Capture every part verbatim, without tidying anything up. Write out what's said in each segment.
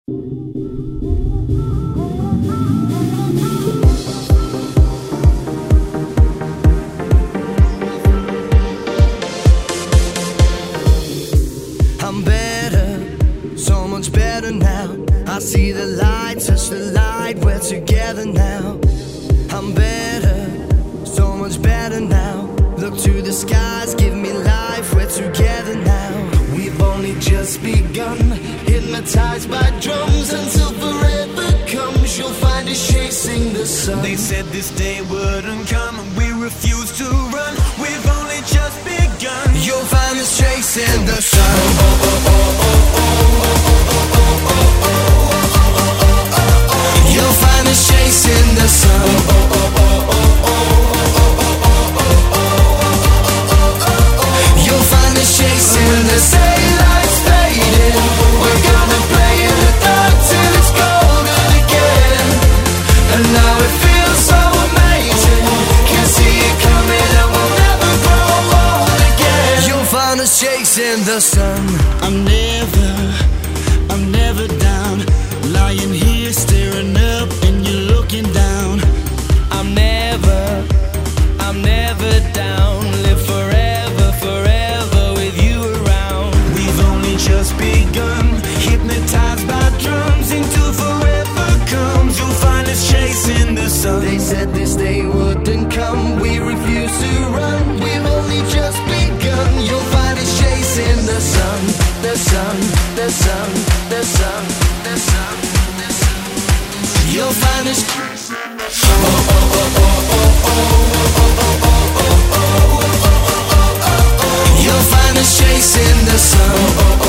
I'm better, so much better now. I see the light, touch the light, we're together now. I'm better, so much better now. Look to the skies, give me life, we're together now. We've only just begun, hypnotized by drums. Until forever comes, you'll find us chasing the sun. They said this day wouldn't come, and we refuse to run. We've only just begun. You'll find us chasing the sun. You'll find us chasing the sun. You'll find us chasing when the the sun. daylight's fading, we're gonna play in the dark till it's golden again. And now it feels so amazing, can see it coming and we'll never grow old again. You'll find us chasing the sun. I'm never, I'm never down, lying here staring up and you're looking down. I'm never, I'm never down. Live forever, forever with you around. We've only just begun, hypnotized by drums. Until forever comes, you'll find us chasing the sun. They said this day wouldn't come, we refuse to run. We've only just begun, you'll find us chasing the sun. The sun, the sun, the sun, the sun, the sun. You'll find us. You'll find us chasing the sun.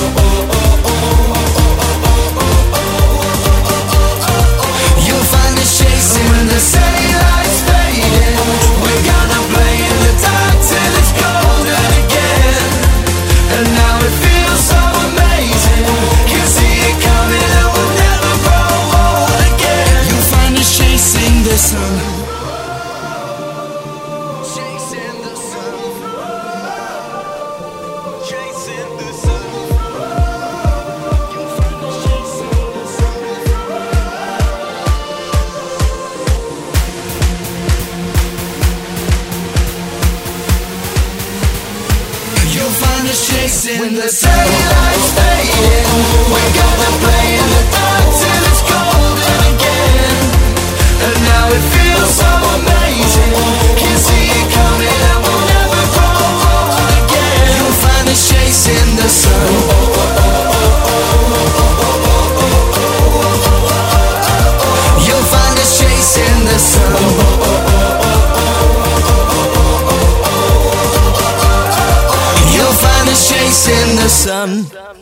You'll find us chasing When the the sun. daylight's fading, we're gonna play in the dark till it's golden again. And now it feels so amazing, can see it coming and we'll never grow old again. You'll find us chasing the sun. Chasing the sun. Chasing the sun. You'll find us chasing the sun. You'll find us chasing When the the sun. daylight's fading, we're gonna play in the dark till it's golden again. And now it feels so amazing, can see it coming and we'll never grow old again. You'll find us chasing the sun. You'll find us chasing the sun. You'll find us chasing the sun.